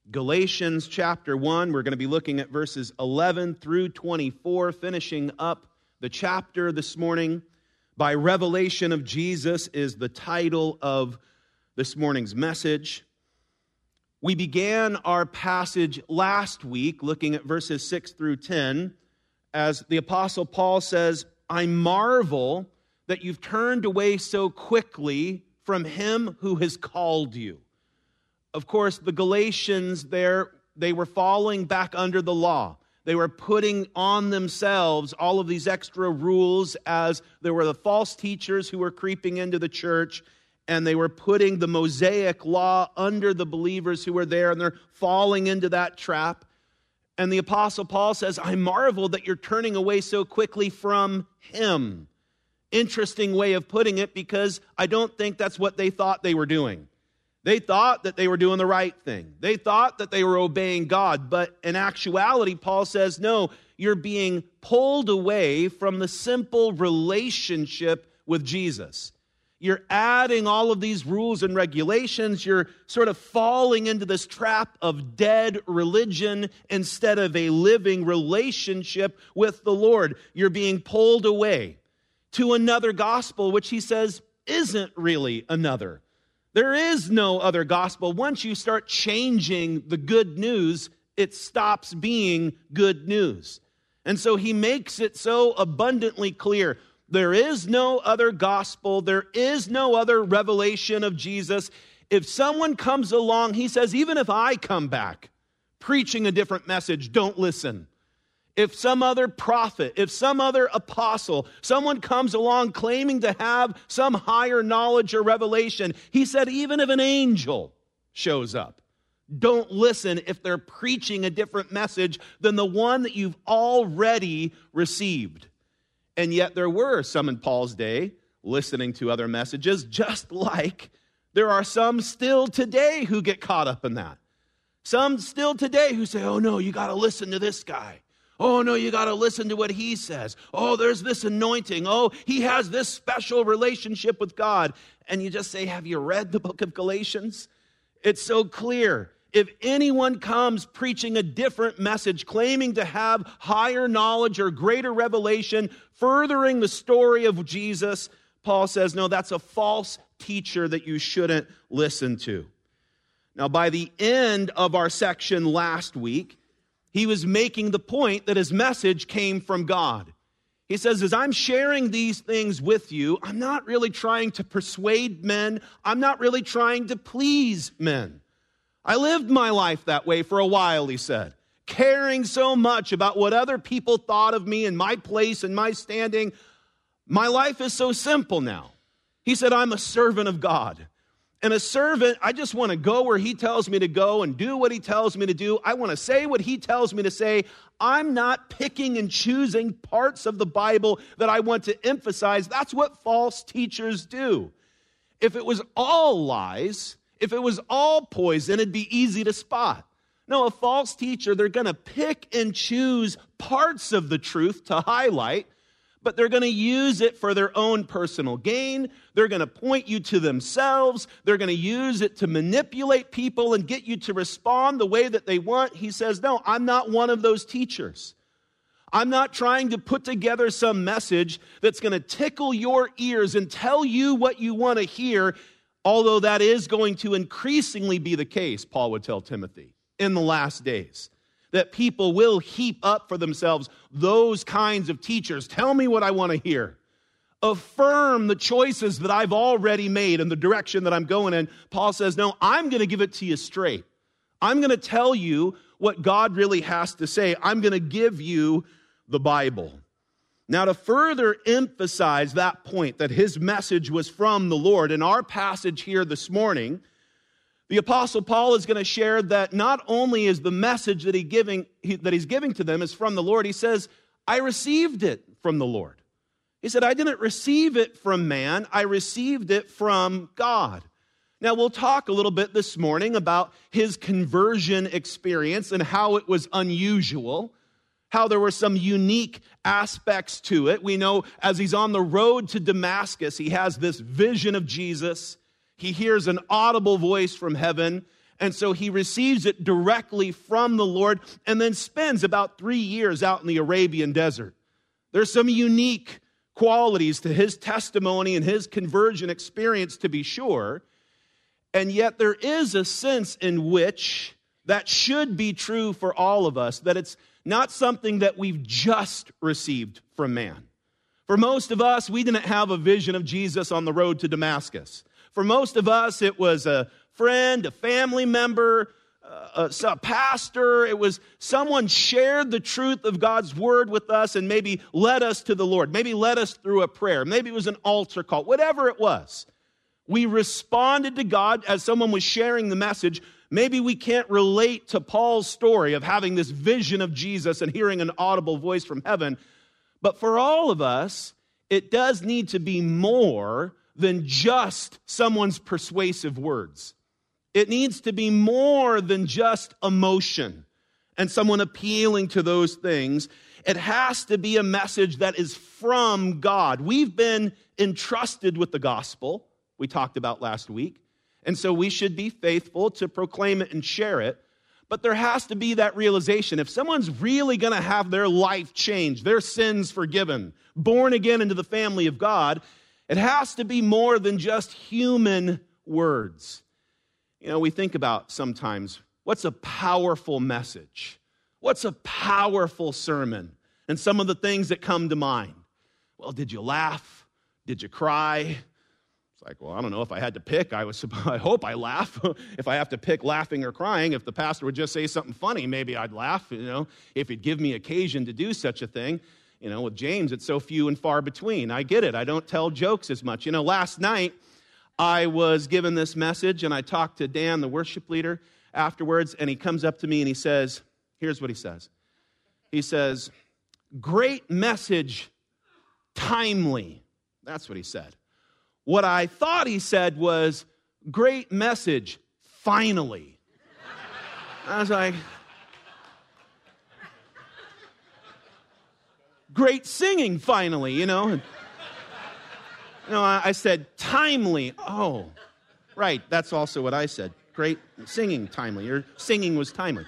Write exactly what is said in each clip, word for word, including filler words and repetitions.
Galatians chapter one. We're going to be looking at verses eleven through twenty-four, finishing up the chapter this morning. By revelation of Jesus is the title of this morning's message. We began our passage last week looking at verses six through ten as the Apostle Paul says, I marvel that you've turned away so quickly from him who has called you. Of course, the Galatians there, they were falling back under the law. They were putting on themselves all of these extra rules as there were the false teachers who were creeping into the church, and they were putting the Mosaic law under the believers who were there, and they're falling into that trap. And the Apostle Paul says, I marvel that you're turning away so quickly from him. Interesting way of putting it, because I don't think that's what they thought they were doing. They thought that they were doing the right thing. They thought that they were obeying God. But in actuality, Paul says, no, you're being pulled away from the simple relationship with Jesus. You're adding all of these rules and regulations. You're sort of falling into this trap of dead religion instead of a living relationship with the Lord. You're being pulled away to another gospel, which he says isn't really another. There is no other gospel. Once you start changing the good news, it stops being good news. And so he makes it so abundantly clear. There is no other gospel. There is no other revelation of Jesus. If someone comes along, he says, even if I come back preaching a different message, don't listen. If some other prophet, if some other apostle, someone comes along claiming to have some higher knowledge or revelation, he said, even if an angel shows up, don't listen if they're preaching a different message than the one that you've already received. And yet there were some in Paul's day listening to other messages, just like there are some still today who get caught up in that. Some still today who say, oh no, you got to listen to this guy. Oh, no, you got to listen to what he says. Oh, there's this anointing. Oh, he has this special relationship with God. And you just say, have you read the book of Galatians? It's so clear. If anyone comes preaching a different message, claiming to have higher knowledge or greater revelation, furthering the story of Jesus, Paul says, no, that's a false teacher that you shouldn't listen to. Now, by the end of our section last week, he was making the point that his message came from God. He says, as I'm sharing these things with you, I'm not really trying to persuade men. I'm not really trying to please men. I lived my life that way for a while, he said, caring so much about what other people thought of me and my place and my standing. My life is so simple now. He said, I'm a servant of God. And a servant, I just want to go where he tells me to go and do what he tells me to do. I want to say what he tells me to say. I'm not picking and choosing parts of the Bible that I want to emphasize. That's what false teachers do. If it was all lies, if it was all poison, it'd be easy to spot. No, a false teacher, they're going to pick and choose parts of the truth to highlight, but they're going to use it for their own personal gain. They're going to point you to themselves. They're going to use it to manipulate people and get you to respond the way that they want. He says, no, I'm not one of those teachers. I'm not trying to put together some message that's going to tickle your ears and tell you what you want to hear, although that is going to increasingly be the case, Paul would tell Timothy, in the last days. That people will heap up for themselves those kinds of teachers. Tell me what I want to hear. Affirm the choices that I've already made and the direction that I'm going in. Paul says, no, I'm going to give it to you straight. I'm going to tell you what God really has to say. I'm going to give you the Bible. Now, to further emphasize that point, that his message was from the Lord, in our passage here this morning, the Apostle Paul is going to share that not only is the message that, he giving, he, that he's giving to them is from the Lord, he says, I received it from the Lord. He said, I didn't receive it from man, I received it from God. Now, we'll talk a little bit this morning about his conversion experience and how it was unusual, how there were some unique aspects to it. We know as he's on the road to Damascus, he has this vision of Jesus. He hears an audible voice from heaven, And so he receives it directly from the Lord and then spends about three years out in the Arabian desert. There's some unique qualities to his testimony and his conversion experience, to be sure. And yet there is a sense in which that should be true for all of us, that it's not something that we've just received from man. For most of us, we didn't have a vision of Jesus on the road to Damascus. For most of us, it was a friend, a family member, uh, a, a pastor. It was someone shared the truth of God's word with us and maybe led us to the Lord, maybe led us through a prayer. Maybe it was an altar call, whatever it was. We responded to God as someone was sharing the message. Maybe we can't relate to Paul's story of having this vision of Jesus and hearing an audible voice from heaven. But for all of us, it does need to be more than just someone's persuasive words. It needs to be more than just emotion and someone appealing to those things. It has to be a message that is from God. We've been entrusted with the gospel, we talked about last week, and so we should be faithful to proclaim it and share it. But there has to be that realization. If someone's really going to have their life changed, their sins forgiven, born again into the family of God, it has to be more than just human words. You know, we think about sometimes, what's a powerful message? What's a powerful sermon? And some of the things that come to mind. Well, did you laugh? Did you cry? It's like, well, I don't know if I had to pick. I was. I hope I laugh. If I have to pick laughing or crying, if the pastor would just say something funny, maybe I'd laugh, you know, if he'd give me occasion to do such a thing. You know, with James, it's so few and far between. I get it. I don't tell jokes as much. You know, last night, I was given this message, and I talked to Dan, the worship leader, afterwards, and he comes up to me and he says, here's what he says. He says, great message, timely. That's what he said. What I thought he said was, great message, finally. I was like, great singing, finally, you know. And, you know, I, I said, timely. Oh, right, that's also what I said. Great singing, timely. Your singing was timely.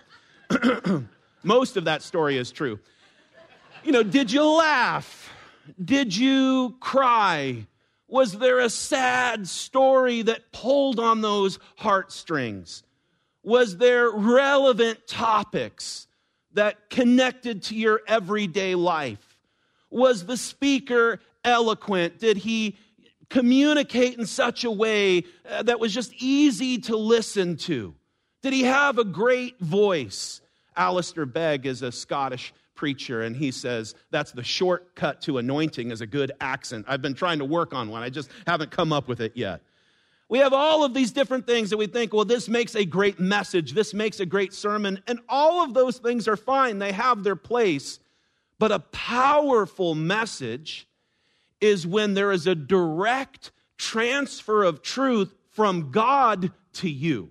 Most of that story is true. You know, did you laugh? Did you cry? Was there a sad story that pulled on those heartstrings? Was there relevant topics that connected to your everyday life? Was the speaker eloquent? Did he communicate in such a way that was just easy to listen to? Did he have a great voice? Alistair Begg is a Scottish preacher, and he says that's the shortcut to anointing is a good accent. I've been trying to work on one. I just haven't come up with it yet. We have all of these different things that we think, well, this makes a great message. This makes a great sermon. And all of those things are fine. They have their place. But a powerful message is when there is a direct transfer of truth from God to you.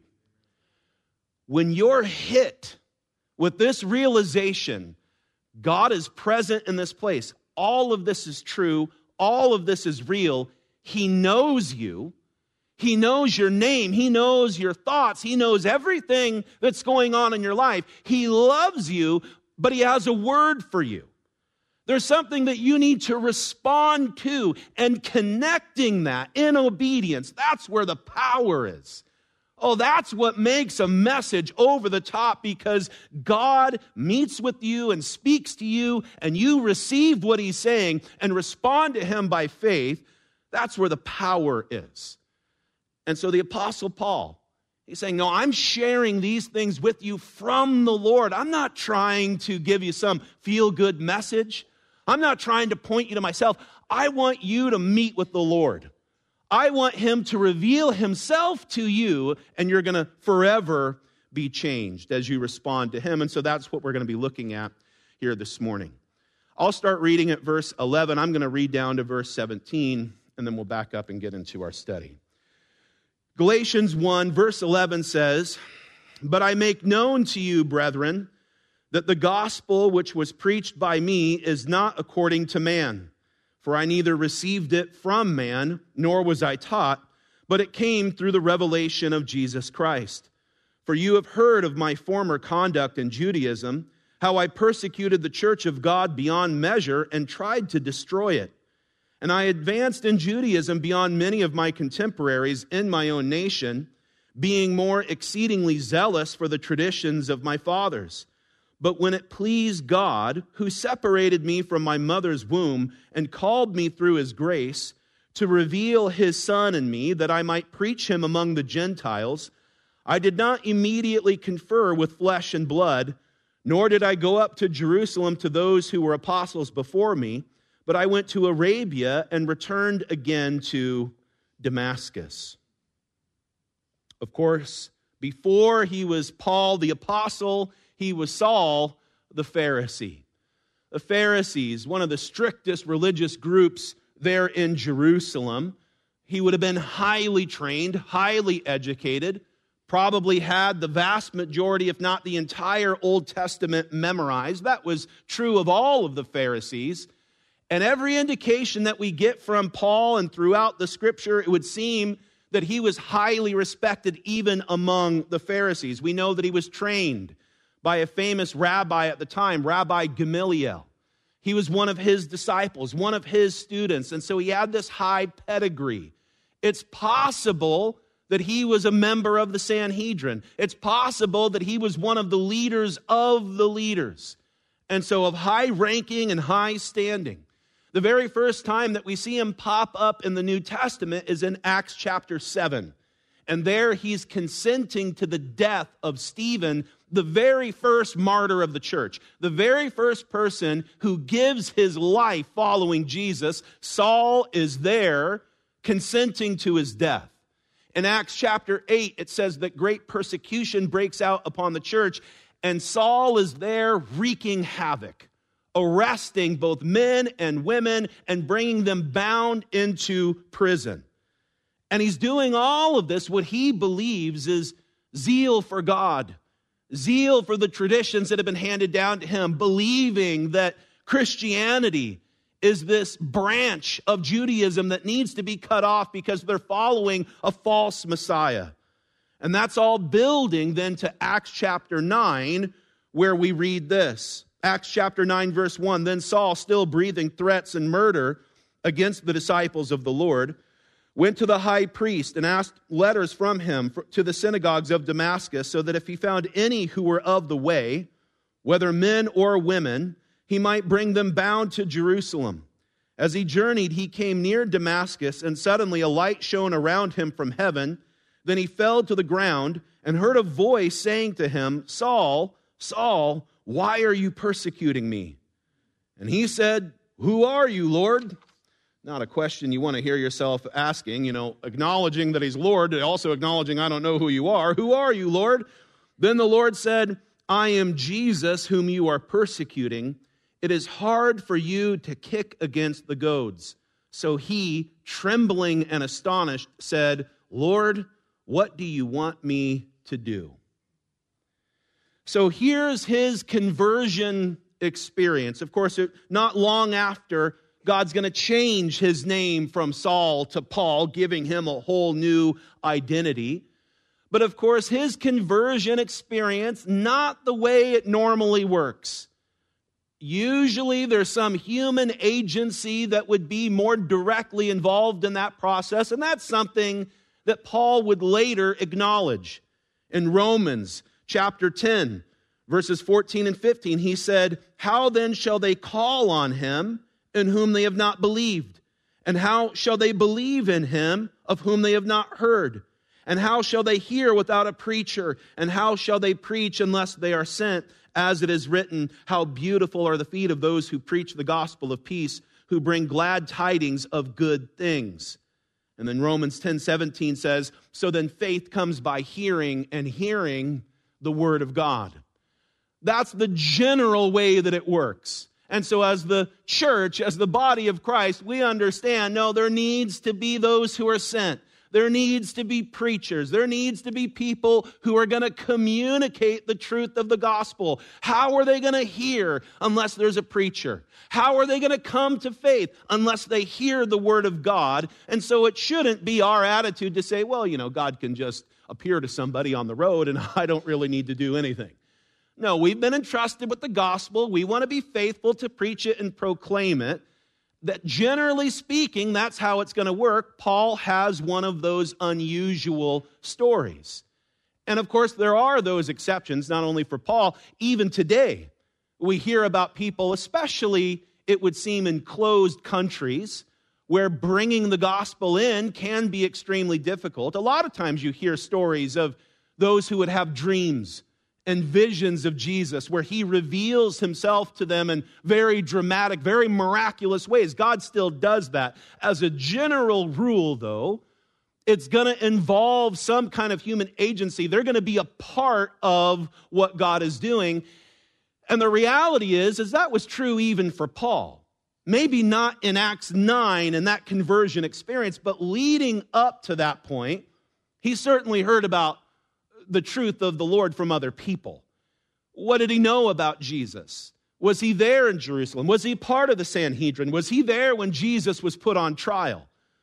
When you're hit with this realization, God is present in this place. All of this is true. All of this is real. He knows you. He knows your name. He knows your thoughts. He knows everything that's going on in your life. He loves you, but he has a word for you. There's something that you need to respond to, and connecting that in obedience, that's where the power is. Oh, that's what makes a message over the top, because God meets with you and speaks to you, and you receive what he's saying and respond to him by faith. That's where the power is. And so the Apostle Paul, he's saying, no, I'm sharing these things with you from the Lord. I'm not trying to give you some feel-good message. I'm not trying to point you to myself. I want you to meet with the Lord. I want him to reveal himself to you, and you're going to forever be changed as you respond to him. And so that's what we're going to be looking at here this morning. I'll start reading at verse eleven. I'm going to read down to verse seventeen, and then we'll back up and get into our study. Galatians one, verse eleven says, "But I make known to you, brethren, that the gospel which was preached by me is not according to man. For I neither received it from man, nor was I taught, but it came through the revelation of Jesus Christ. For you have heard of my former conduct in Judaism, how I persecuted the church of God beyond measure and tried to destroy it. And I advanced in Judaism beyond many of my contemporaries in my own nation, being more exceedingly zealous for the traditions of my fathers. But when it pleased God, who separated me from my mother's womb and called me through his grace, to reveal his Son in me, that I might preach him among the Gentiles, I did not immediately confer with flesh and blood, nor did I go up to Jerusalem to those who were apostles before me, but I went to Arabia and returned again to Damascus. Of course, before he was Paul the apostle, he was Saul the Pharisee. The Pharisees, one of the strictest religious groups there in Jerusalem. He would have been highly trained, highly educated, probably had the vast majority, if not the entire Old Testament memorized. That was true of all of the Pharisees. And every indication that we get from Paul and throughout the Scripture, it would seem that he was highly respected even among the Pharisees. We know that he was trained by a famous rabbi at the time, Rabbi Gamaliel. He was one of his disciples, one of his students, and so he had this high pedigree. It's possible that he was a member of the Sanhedrin. It's possible that he was one of the leaders of the leaders, and so of high ranking and high standing. The very first time that we see him pop up in the New Testament is in Acts chapter seven. And there he's consenting to the death of Stephen, the very first martyr of the church, the very first person who gives his life following Jesus. Saul is there consenting to his death. In Acts chapter eight, it says that great persecution breaks out upon the church, and Saul is there wreaking havoc, arresting both men and women and bringing them bound into prison. And he's doing all of this, what he believes is zeal for God, zeal for the traditions that have been handed down to him, believing that Christianity is this branch of Judaism that needs to be cut off because they're following a false Messiah. And that's all building then to Acts chapter nine, where we read this. Acts chapter nine, verse one, Then Saul, still breathing threats and murder against the disciples of the Lord, went to the high priest and asked letters from him to the synagogues of Damascus, so that if he found any who were of the way, whether men or women, he might bring them bound to Jerusalem. As he journeyed, he came near Damascus, and suddenly a light shone around him from heaven. Then he fell to the ground and heard a voice saying to him, Saul, Saul, why are you persecuting me? And he said, Who are you, Lord? Not a question you want to hear yourself asking, you know, acknowledging that he's Lord, also acknowledging, I don't know who you are. Who are you, Lord? Then the Lord said, I am Jesus whom you are persecuting. It is hard for you to kick against the goads. So he, trembling and astonished, said, Lord, what do you want me to do? So here's his conversion experience. Of course, it, not long after, God's going to change his name from Saul to Paul, giving him a whole new identity. But of course, his conversion experience, not the way it normally works. Usually there's some human agency that would be more directly involved in that process, and that's something that Paul would later acknowledge. In Romans chapter ten, verses fourteen and fifteen, he said, How then shall they call on him in whom they have not believed? And how shall they believe in him of whom they have not heard? And how shall they hear without a preacher? And how shall they preach unless they are sent? As it is written, how beautiful are the feet of those who preach the gospel of peace, who bring glad tidings of good things. And then Romans ten seventeen says, So then faith comes by hearing, and hearing the word of God. That's the general way that it works. And so as the church, as the body of Christ, we understand, no, there needs to be those who are sent. There needs to be preachers. There needs to be people who are going to communicate the truth of the gospel. How are they going to hear unless there's a preacher? How are they going to come to faith unless they hear the word of God? And so it shouldn't be our attitude to say, well, you know, God can just appear to somebody on the road and I don't really need to do anything. No, we've been entrusted with the gospel. We want to be faithful to preach it and proclaim it. That generally speaking, that's how it's going to work. Paul has one of those unusual stories. And of course, there are those exceptions, not only for Paul. Even today, we hear about people, especially, it would seem, in closed countries, where bringing the gospel in can be extremely difficult. A lot of times you hear stories of those who would have dreams and visions of Jesus, where he reveals himself to them in very dramatic, very miraculous ways. God still does that. As a general rule, though, it's going to involve some kind of human agency. They're going to be a part of what God is doing. And the reality is, is that was true even for Paul. Maybe not in Acts nine and that conversion experience, but leading up to that point, he certainly heard about the truth of the Lord from other people. What did he know about Jesus? Was he there in Jerusalem? Was he part of the Sanhedrin? Was he there when Jesus was put on trial?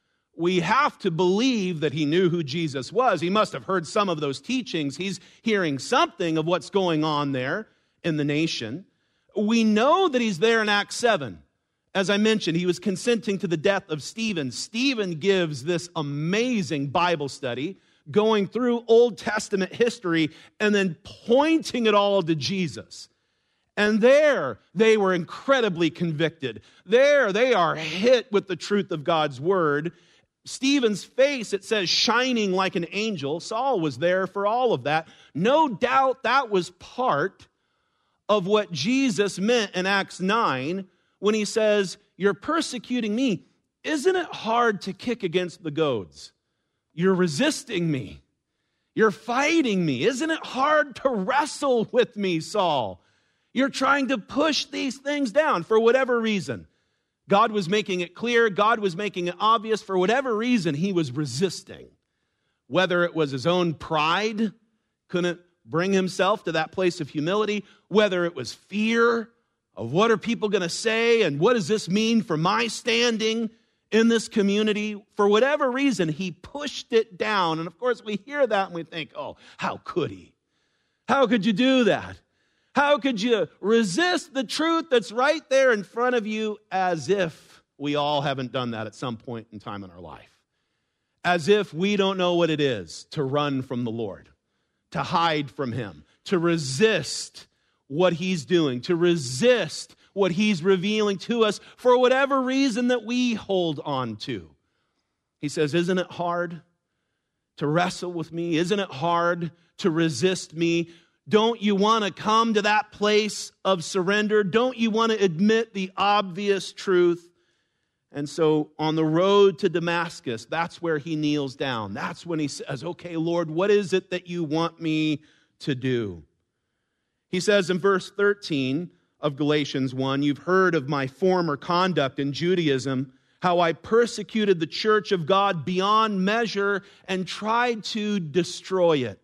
We have to believe that he knew who Jesus was. He must have heard some of those teachings. He's hearing something of what's going on there in the nation. We know that he's there in Acts seven. As I mentioned, he was consenting to the death of Stephen. Stephen gives this amazing Bible study, going through Old Testament history and then pointing it all to Jesus. And there, they were incredibly convicted. There, they are hit with the truth of God's word. Stephen's face, it says, shining like an angel. Saul was there for all of that. No doubt that was part of what Jesus meant in Acts nine when he says, "You're persecuting me. Isn't it hard to kick against the goads? You're resisting me. You're fighting me. Isn't it hard to wrestle with me, Saul? You're trying to push these things down for whatever reason." God was making it clear. God was making it obvious. For whatever reason, he was resisting. Whether it was his own pride, couldn't bring himself to that place of humility. Whether it was fear of what are people going to say and what does this mean for my standing in this community. For whatever reason, he pushed it down. And of course, we hear that and we think, oh, how could he? How could you do that? How could you resist the truth that's right there in front of you, as if we all haven't done that at some point in time in our life? As if we don't know what it is to run from the Lord, to hide from him, to resist what he's doing, to resist what he's revealing to us for whatever reason that we hold on to. He says, isn't it hard to wrestle with me? Isn't it hard to resist me? Don't you want to come to that place of surrender? Don't you want to admit the obvious truth? And so on the road to Damascus, that's where he kneels down. That's when he says, okay, Lord, what is it that you want me to do? He says in verse thirteen of Galatians one, you've heard of my former conduct in Judaism, how I persecuted the church of God beyond measure and tried to destroy it.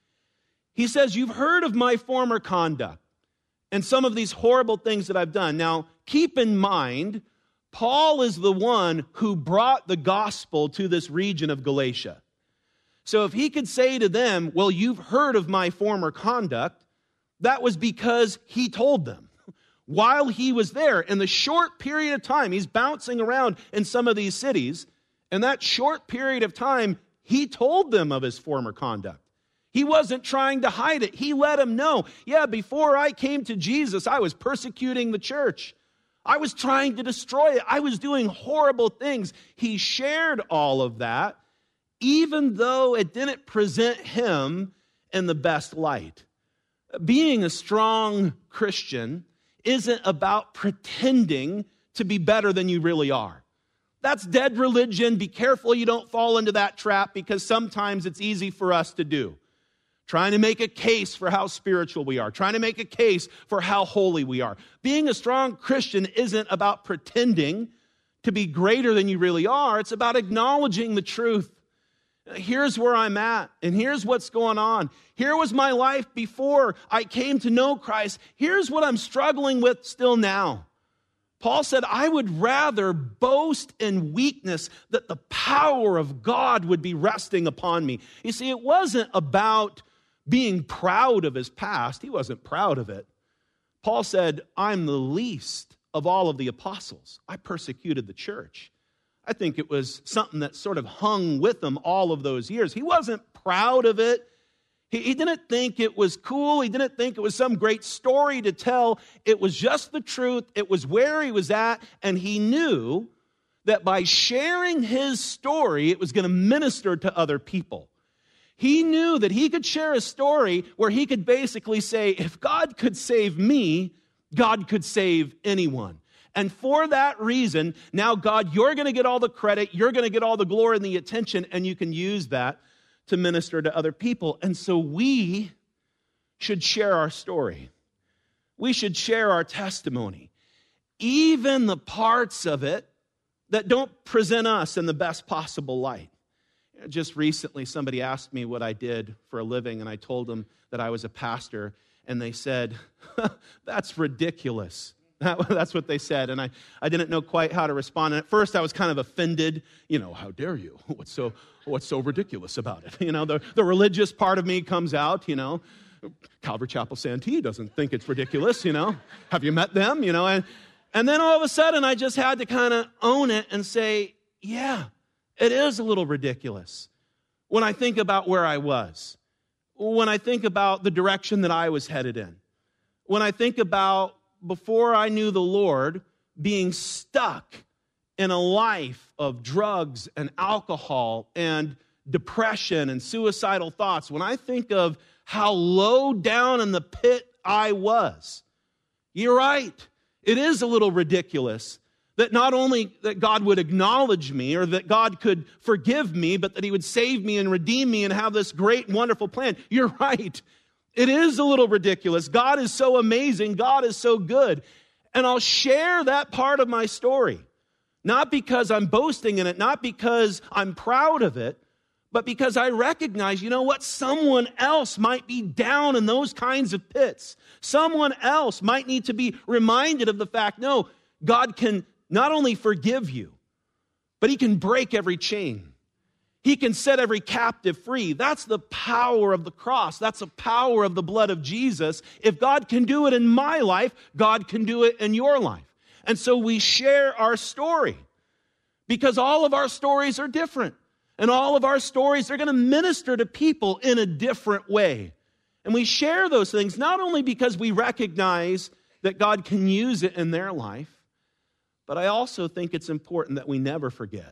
He says, you've heard of my former conduct and some of these horrible things that I've done. Now, keep in mind, Paul is the one who brought the gospel to this region of Galatia. So if he could say to them, well, you've heard of my former conduct, that was because he told them. While he was there, in the short period of time, he's bouncing around in some of these cities. In that short period of time, he told them of his former conduct. He wasn't trying to hide it. He let them know, yeah, before I came to Jesus, I was persecuting the church. I was trying to destroy it. I was doing horrible things. He shared all of that, even though it didn't present him in the best light. Being a strong Christian isn't about pretending to be better than you really are. That's dead religion. Be careful you don't fall into that trap, because sometimes it's easy for us to do. Trying to make a case for how spiritual we are. Trying to make a case for how holy we are. Being a strong Christian isn't about pretending to be greater than you really are. It's about acknowledging the truth Here's where I'm at, and here's what's going on. Here was my life before I came to know Christ. Here's what I'm struggling with still now. Paul said, I would rather boast in weakness that the power of God would be resting upon me. You see, it wasn't about being proud of his past. He wasn't proud of it. Paul said, I'm the least of all of the apostles. I persecuted the church. I think it was something that sort of hung with him all of those years. He wasn't proud of it. He, he didn't think it was cool. He didn't think it was some great story to tell. It was just the truth. It was where he was at. And he knew that by sharing his story, it was going to minister to other people. He knew that he could share a story where he could basically say, if God could save me, God could save anyone. And for that reason, now, God, you're going to get all the credit, you're going to get all the glory and the attention, and you can use that to minister to other people. And so we should share our story. We should share our testimony. Even the parts of it that don't present us in the best possible light. Just recently, somebody asked me what I did for a living, and I told them that I was a pastor, and they said, that's ridiculous. That, that's what they said, and I, I didn't know quite how to respond. And at first, I was kind of offended. You know, how dare you? What's so what's so ridiculous about it? You know, the, the religious part of me comes out, you know. Calvary Chapel Santee doesn't think it's ridiculous, you know. Have you met them? You know, and, and then all of a sudden, I just had to kind of own it and say, yeah, it is a little ridiculous when I think about where I was, when I think about the direction that I was headed in, when I think about before I knew the Lord, being stuck in a life of drugs and alcohol and depression and suicidal thoughts, when I think of how low down in the pit I was, you're right. It is a little ridiculous that not only that God would acknowledge me or that God could forgive me, but that he would save me and redeem me and have this great, wonderful plan. You're right. It is a little ridiculous. God is so amazing. God is so good. And I'll share that part of my story, not because I'm boasting in it, not because I'm proud of it, but because I recognize, you know what, someone else might be down in those kinds of pits. Someone else might need to be reminded of the fact, no, God can not only forgive you, but he can break every chain. He can set every captive free. That's the power of the cross. That's the power of the blood of Jesus. If God can do it in my life, God can do it in your life. And so we share our story because all of our stories are different. And all of our stories are going to minister to people in a different way. And we share those things not only because we recognize that God can use it in their life, but I also think it's important that we never forget.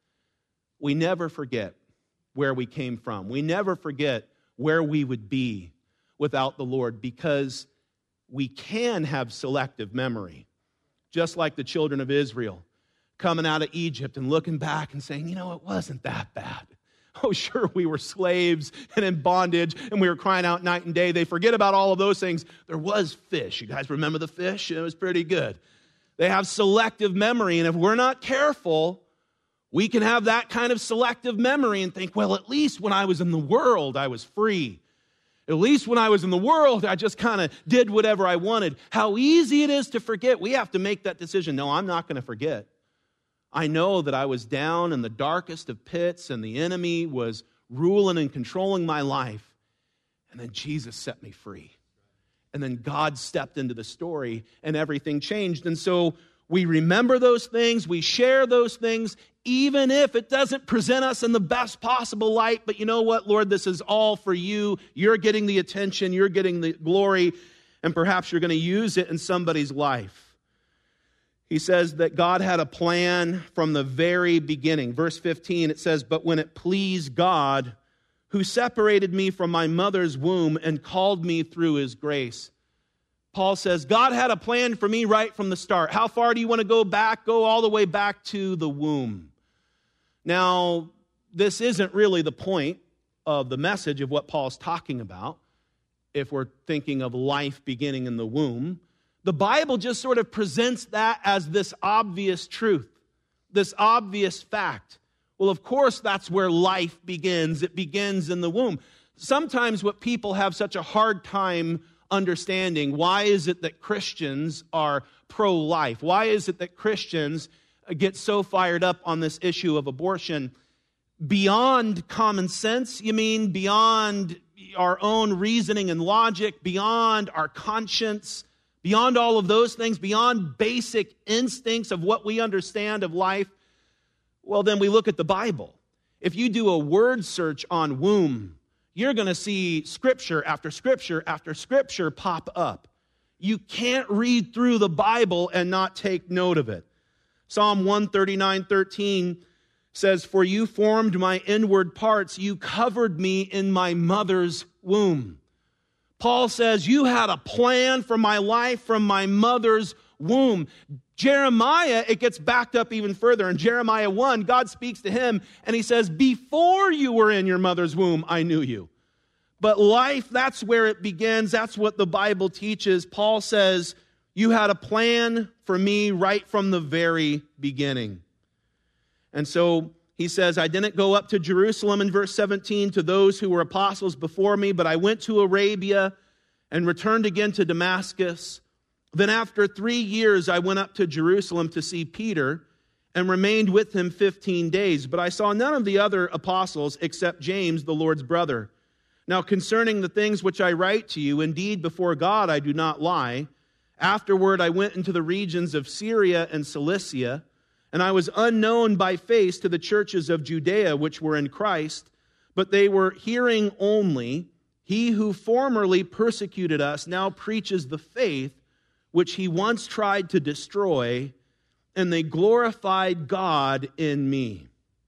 We never forget where we came from. We never forget where we would be without the Lord, because we can have selective memory, just like the children of Israel coming out of Egypt and looking back and saying, you know, it wasn't that bad. Oh, sure, we were slaves and in bondage and we were crying out night and day. They forget about all of those things. There was fish. You guys remember the fish? It was pretty good. They have selective memory, and if we're not careful, we can have that kind of selective memory and think, well, at least when I was in the world, I was free. At least when I was in the world, I just kind of did whatever I wanted. How easy it is to forget. We have to make that decision. No, I'm not going to forget. I know that I was down in the darkest of pits and the enemy was ruling and controlling my life. And then Jesus set me free. And then God stepped into the story and everything changed. And so we remember those things, we share those things, even if it doesn't present us in the best possible light. But you know what, Lord, this is all for you. You're getting the attention, you're getting the glory, and perhaps you're going to use it in somebody's life. He says that God had a plan from the very beginning. Verse fifteen, it says, but when it pleased God, who separated me from my mother's womb and called me through his grace. Paul says, God had a plan for me right from the start. How far do you want to go back? Go all the way back to the womb. Now, this isn't really the point of the message of what Paul's talking about, if we're thinking of life beginning in the womb. The Bible just sort of presents that as this obvious truth, this obvious fact. Well, of course, that's where life begins. It begins in the womb. Sometimes what people have such a hard time understanding, why is it that Christians are pro-life? Why is it that Christians get so fired up on this issue of abortion? Beyond common sense, you mean? Beyond our own reasoning and logic, beyond our conscience, beyond all of those things, beyond basic instincts of what we understand of life? Well, then we look at the Bible. If you do a word search on womb, you're going to see scripture after scripture after scripture pop up. You can't read through the Bible and not take note of it. Psalm one thirty-nine thirteen says, "For you formed my inward parts, you covered me in my mother's womb." Paul says, you had a plan for my life from my mother's womb. Jeremiah, it gets backed up even further. In Jeremiah one, God speaks to him and he says, before you were in your mother's womb, I knew you. But life, that's where it begins. That's what the Bible teaches. Paul says, you had a plan for me right from the very beginning. And so he says, I didn't go up to Jerusalem in verse seventeen to those who were apostles before me, but I went to Arabia and returned again to Damascus. Then after three years, I went up to Jerusalem to see Peter and remained with him fifteen days. But I saw none of the other apostles except James, the Lord's brother. Now concerning the things which I write to you, indeed before God I do not lie. Afterward I went into the regions of Syria and Cilicia, and I was unknown by face to the churches of Judea which were in Christ, but they were hearing only, he who formerly persecuted us now preaches the faith which he once tried to destroy, and they glorified God in me.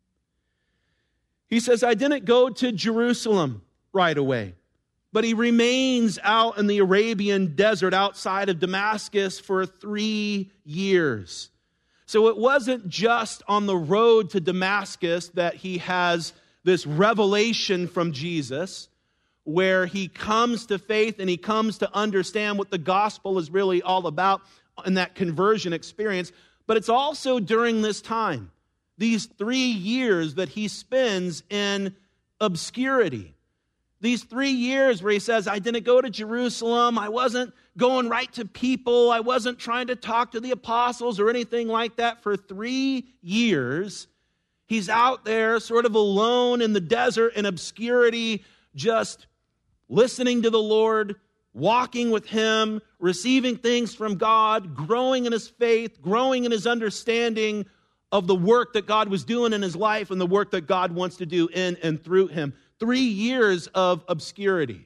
He says, I didn't go to Jerusalem right away, but he remains out in the Arabian desert outside of Damascus for three years. So it wasn't just on the road to Damascus that he has this revelation from Jesus, where he comes to faith and he comes to understand what the gospel is really all about in that conversion experience. But it's also during this time, these three years that he spends in obscurity. These three years where he says, I didn't go to Jerusalem, I wasn't going right to people, I wasn't trying to talk to the apostles or anything like that. For three years, he's out there sort of alone in the desert in obscurity, just listening to the Lord, walking with him, receiving things from God, growing in his faith, growing in his understanding of the work that God was doing in his life and the work that God wants to do in and through him. Three years of obscurity.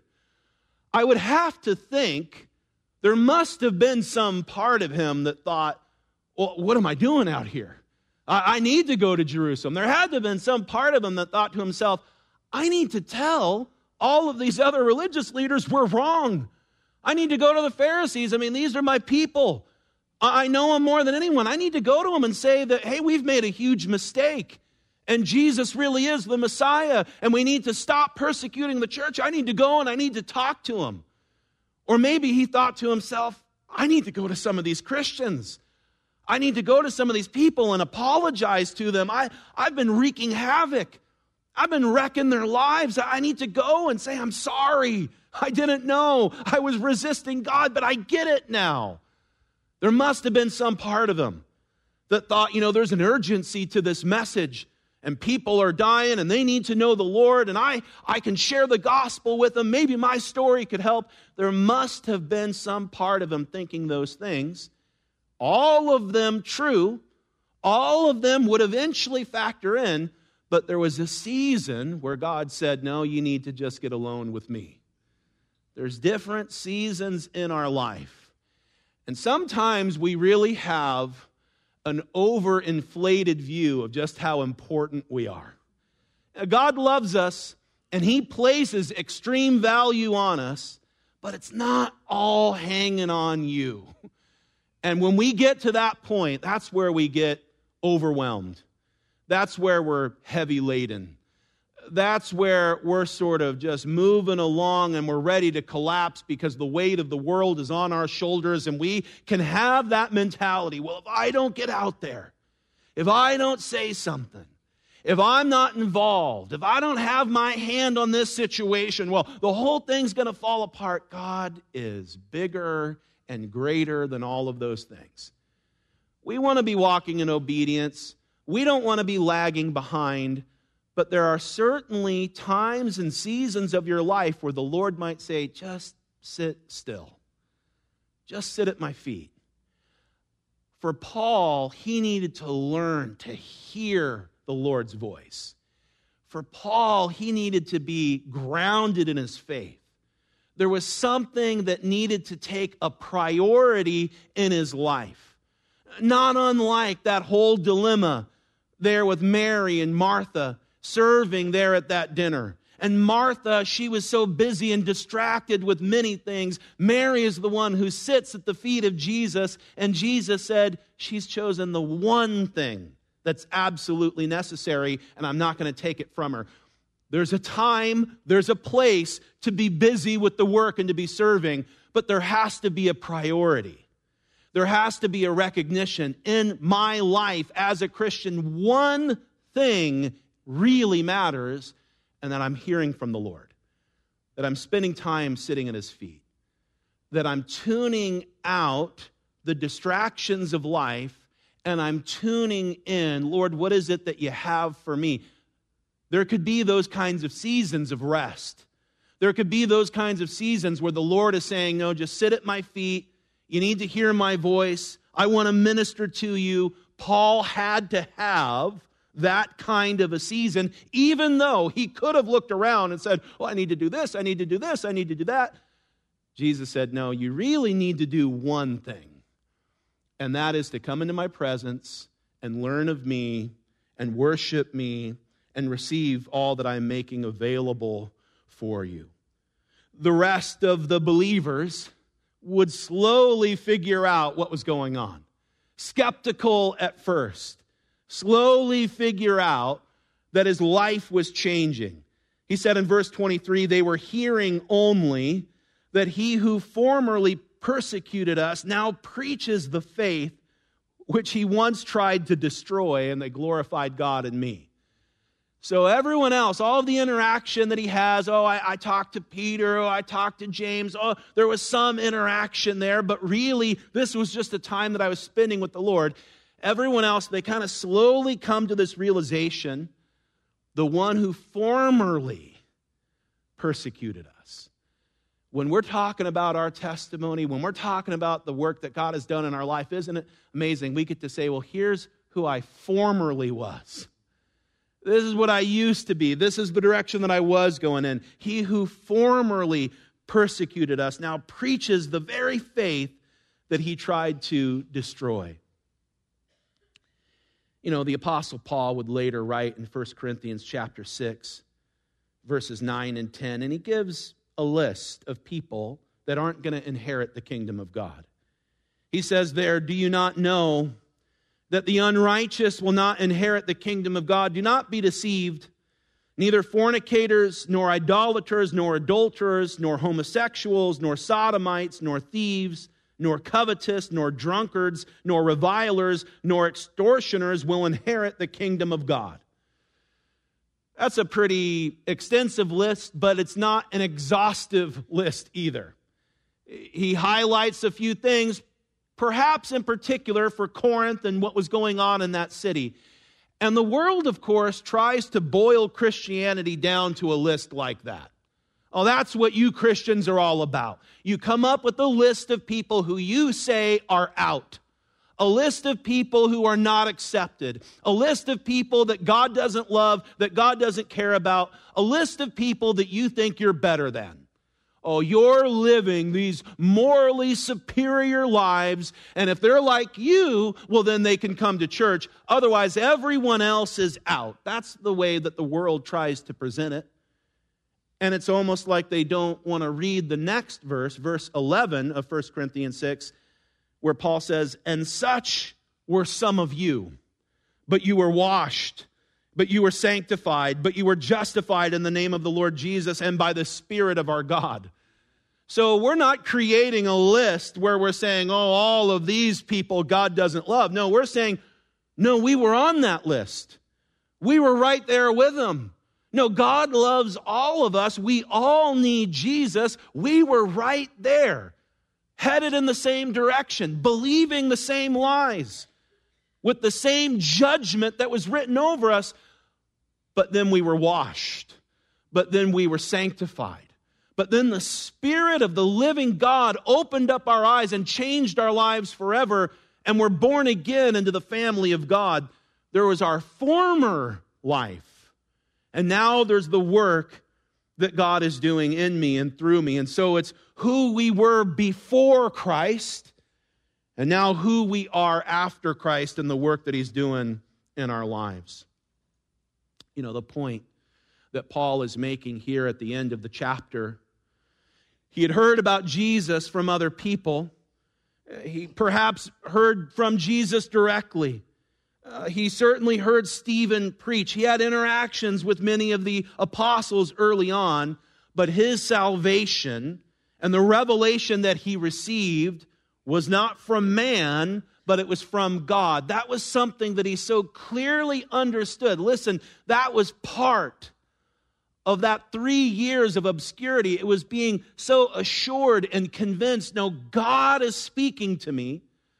I would have to think there must have been some part of him that thought, well, what am I doing out here? I, I need to go to Jerusalem. There had to have been some part of him that thought to himself, I need to tell all of these other religious leaders we're wrong. I need to go to the Pharisees. I mean, these are my people. I know them more than anyone. I need to go to them and say that, hey, we've made a huge mistake. And Jesus really is the Messiah, and we need to stop persecuting the church. I need to go and I need to talk to him. Or maybe he thought to himself, I need to go to some of these Christians. I need to go to some of these people and apologize to them. I, I've been wreaking havoc. I've been wrecking their lives. I need to go and say, I'm sorry. I didn't know. I was resisting God, but I get it now. There must have been some part of him that thought, you know, there's an urgency to this message. And people are dying and they need to know the Lord, and I, I can share the gospel with them. Maybe my story could help. There must have been some part of him thinking those things. All of them true. All of them would eventually factor in. But there was a season where God said, no, you need to just get alone with me. There's different seasons in our life. And sometimes we really have an overinflated view of just how important we are. God loves us, and he places extreme value on us, but it's not all hanging on you. And when we get to that point, that's where we get overwhelmed. That's where we're heavy laden. That's where we're sort of just moving along and we're ready to collapse because the weight of the world is on our shoulders, and we can have that mentality. Well, if I don't get out there, if I don't say something, if I'm not involved, if I don't have my hand on this situation, well, the whole thing's going to fall apart. God is bigger and greater than all of those things. We want to be walking in obedience. We don't want to be lagging behind. But there are certainly times and seasons of your life where the Lord might say, just sit still. Just sit at my feet. For Paul, he needed to learn to hear the Lord's voice. For Paul, he needed to be grounded in his faith. There was something that needed to take a priority in his life. Not unlike that whole dilemma there with Mary and Martha serving there at that dinner. And Martha, she was so busy and distracted with many things. Mary is the one who sits at the feet of Jesus, and Jesus said, she's chosen the one thing that's absolutely necessary, and I'm not going to take it from her. There's a time, there's a place to be busy with the work and to be serving, but there has to be a priority. There has to be a recognition in my life as a Christian. One thing really matters, and that I'm hearing from the Lord, that I'm spending time sitting at his feet, that I'm tuning out the distractions of life, and I'm tuning in, Lord, what is it that you have for me? There could be those kinds of seasons of rest. There could be those kinds of seasons where the Lord is saying, no, just sit at my feet. You need to hear my voice. I want to minister to you. Paul had to have that kind of a season, even though he could have looked around and said, well, I need to do this, I need to do this, I need to do that. Jesus said, no, you really need to do one thing, and that is to come into my presence and learn of me and worship me and receive all that I'm making available for you. The rest of the believers would slowly figure out what was going on. Skeptical at first, slowly figure out that his life was changing. He said in verse twenty-three, they were hearing only that he who formerly persecuted us now preaches the faith which he once tried to destroy, and they glorified God in me. So everyone else, all of the interaction that he has, oh, I, I talked to Peter, oh, I talked to James, oh, there was some interaction there, but really this was just a time that I was spending with the Lord. Everyone else, they kind of slowly come to this realization, the one who formerly persecuted us. When we're talking about our testimony, when we're talking about the work that God has done in our life, isn't it amazing? We get to say, well, here's who I formerly was. This is what I used to be. This is the direction that I was going in. He who formerly persecuted us now preaches the very faith that he tried to destroy. You know, the Apostle Paul would later write in First Corinthians chapter six, verses nine and ten, and he gives a list of people that aren't going to inherit the kingdom of God. He says there, do you not know that the unrighteous will not inherit the kingdom of God? Do not be deceived. Neither fornicators, nor idolaters, nor adulterers, nor homosexuals, nor sodomites, nor thieves, nor covetous, nor drunkards, nor revilers, nor extortioners will inherit the kingdom of God. That's a pretty extensive list, but it's not an exhaustive list either. He highlights a few things, perhaps in particular for Corinth and what was going on in that city. And the world, of course, tries to boil Christianity down to a list like that. Oh, that's what you Christians are all about. You come up with a list of people who you say are out. A list of people who are not accepted. A list of people that God doesn't love, that God doesn't care about. A list of people that you think you're better than. Oh, you're living these morally superior lives, and if they're like you, well, then they can come to church. Otherwise, everyone else is out. That's the way that the world tries to present it. And it's almost like they don't want to read the next verse, verse eleven of First Corinthians six, where Paul says, and such were some of you, but you were washed, but you were sanctified, but you were justified in the name of the Lord Jesus and by the Spirit of our God. So we're not creating a list where we're saying, oh, all of these people God doesn't love. No, we're saying, no, we were on that list. We were right there with him. No, God loves all of us. We all need Jesus. We were right there, headed in the same direction, believing the same lies, with the same judgment that was written over us. But then we were washed. But then we were sanctified. But then the Spirit of the living God opened up our eyes and changed our lives forever, and we're born again into the family of God. There was our former life. And now there's the work that God is doing in me and through me. And so it's who we were before Christ, and now who we are after Christ and the work that he's doing in our lives. You know, the point that Paul is making here at the end of the chapter, he had heard about Jesus from other people. He perhaps heard from Jesus directly. Uh, he certainly heard Stephen preach. He had interactions with many of the apostles early on, but his salvation and the revelation that he received was not from man, but it was from God. That was something that he so clearly understood. Listen, that was part of that three years of obscurity. It was being so assured and convinced, no, God is speaking to me.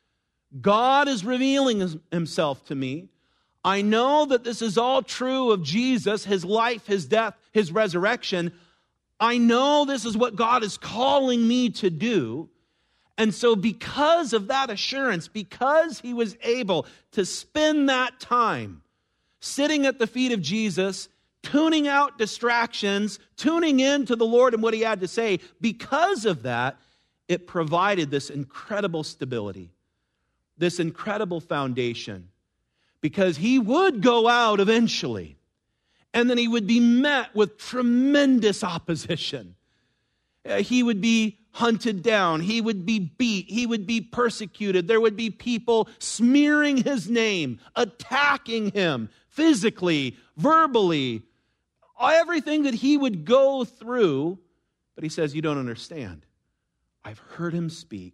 God is revealing himself to me. I know that this is all true of Jesus, his life, his death, his resurrection. I know this is what God is calling me to do. And so because of that assurance, because he was able to spend that time sitting at the feet of Jesus, tuning out distractions, tuning in to the Lord and what he had to say, because of that, it provided this incredible stability, this incredible foundation, because he would go out eventually, and then he would be met with tremendous opposition. Uh, he would be hunted down. He would be beat. He would be persecuted. There would be people smearing his name, attacking him physically, verbally, everything that he would go through. But he says, you don't understand. I've heard him speak.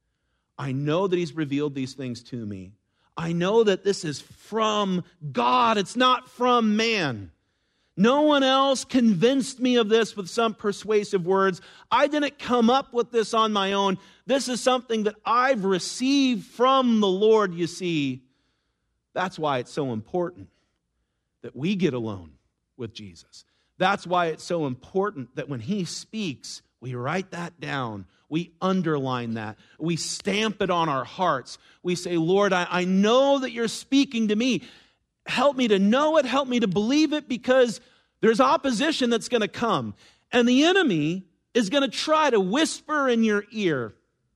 I know that he's revealed these things to me. I know that this is from God. It's not from man. No one else convinced me of this with some persuasive words. I didn't come up with this on my own. This is something that I've received from the Lord, you see. That's why it's so important that we get alone with Jesus. That's why it's so important that when he speaks, we write that down. We underline that. We stamp it on our hearts. We say, Lord, I, I know that you're speaking to me. Help me to know it. Help me to believe it, because there's opposition that's going to come. And the enemy is going to try to whisper in your ear,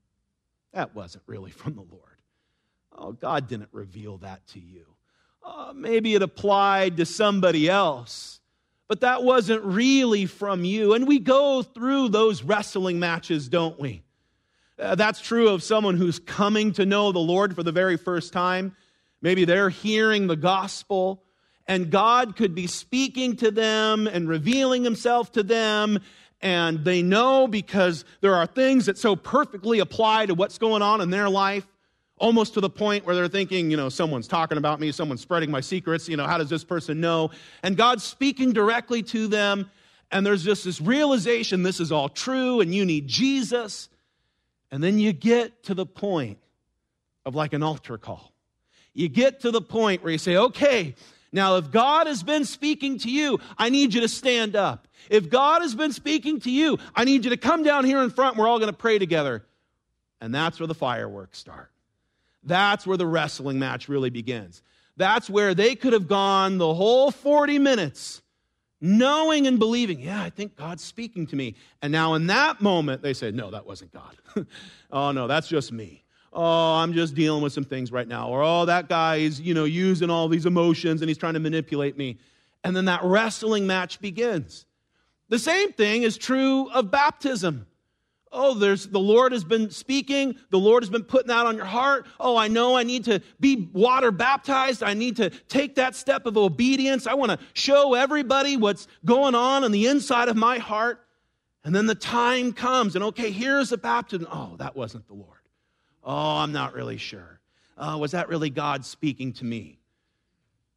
that wasn't really from the Lord. Oh, God didn't reveal that to you. Uh, maybe it applied to somebody else, but that wasn't really from you. And we go through those wrestling matches, don't we? Uh, that's true of someone who's coming to know the Lord for the very first time. Maybe they're hearing the gospel, and God could be speaking to them and revealing himself to them, and they know because there are things that so perfectly apply to what's going on in their life, almost to the point where they're thinking, you know, someone's talking about me, someone's spreading my secrets, you know, how does this person know? And God's speaking directly to them, and there's just this realization this is all true, and you need Jesus. And then you get to the point of like an altar call. You get to the point where you say, okay, now if God has been speaking to you, I need you to stand up. If God has been speaking to you, I need you to come down here in front. We're all going to pray together. And that's where the fireworks start. That's where the wrestling match really begins. That's where they could have gone the whole forty minutes knowing and believing, yeah, I think God's speaking to me. And now in that moment, they say, no, that wasn't God. Oh, no, that's just me. Oh, I'm just dealing with some things right now. Or, oh, that guy is, you know, using all these emotions and he's trying to manipulate me. And then that wrestling match begins. The same thing is true of baptism. Oh, there's the Lord has been speaking. The Lord has been putting that on your heart. Oh, I know I need to be water baptized. I need to take that step of obedience. I want to show everybody what's going on on the inside of my heart. And then the time comes and, okay, here's the baptism. Oh, that wasn't the Lord. Oh, I'm not really sure. Uh, was that really God speaking to me?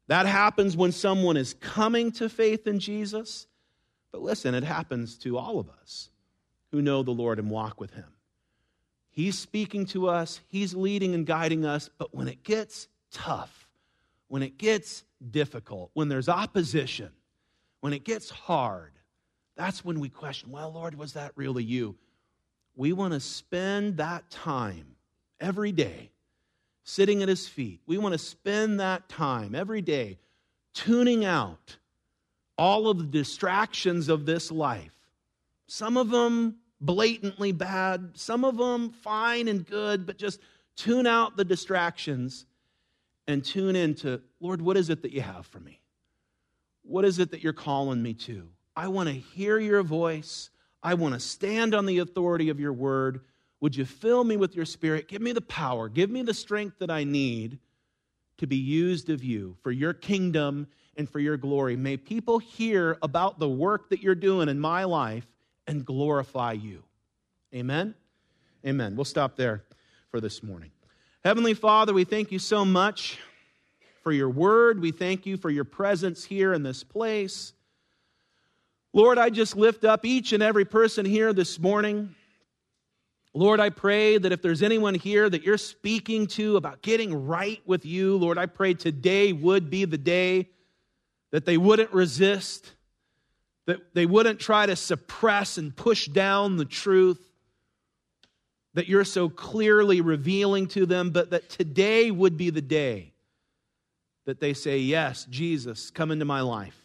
That happens when someone is coming to faith in Jesus. But listen, it happens to all of us who know the Lord and walk with him. He's speaking to us. He's leading and guiding us. But when it gets tough, when it gets difficult, when there's opposition, when it gets hard, that's when we question, well, Lord, was that really you? We want to spend that time every day sitting at his feet. We want to spend that time every day tuning out all of the distractions of this life. Some of them blatantly bad, some of them fine and good, but just tune out the distractions and tune into, Lord, what is it that you have for me? What is it that you're calling me to? I want to hear your voice. I want to stand on the authority of your word. Would you fill me with your Spirit? Give me the power. Give me the strength that I need to be used of you for your kingdom and for your glory. May people hear about the work that you're doing in my life and glorify you. Amen? Amen. We'll stop there for this morning. Heavenly Father, we thank you so much for your word. We thank you for your presence here in this place. Lord, I just lift up each and every person here this morning. Lord, I pray that if there's anyone here that you're speaking to about getting right with you, Lord, I pray today would be the day that they wouldn't resist, that they wouldn't try to suppress and push down the truth that you're so clearly revealing to them, but that today would be the day that they say, yes, Jesus, come into my life.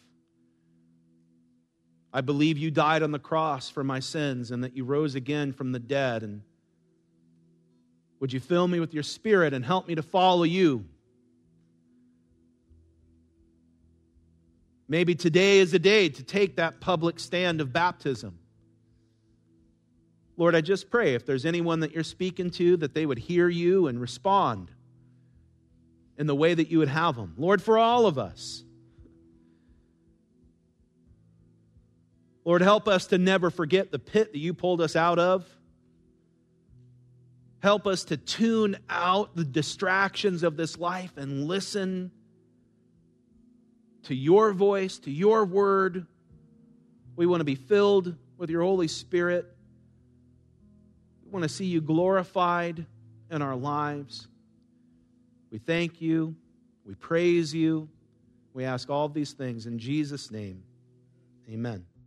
I believe you died on the cross for my sins and that you rose again from the dead. And would you fill me with your Spirit and help me to follow you? Maybe today is a day to take that public stand of baptism. Lord, I just pray if there's anyone that you're speaking to, that they would hear you and respond in the way that you would have them. Lord, for all of us, Lord, help us to never forget the pit that you pulled us out of. Help us to tune out the distractions of this life and listen to your voice, to your word. We want to be filled with your Holy Spirit. We want to see you glorified in our lives. We thank you. We praise you. We ask all of these things in Jesus' name. Amen.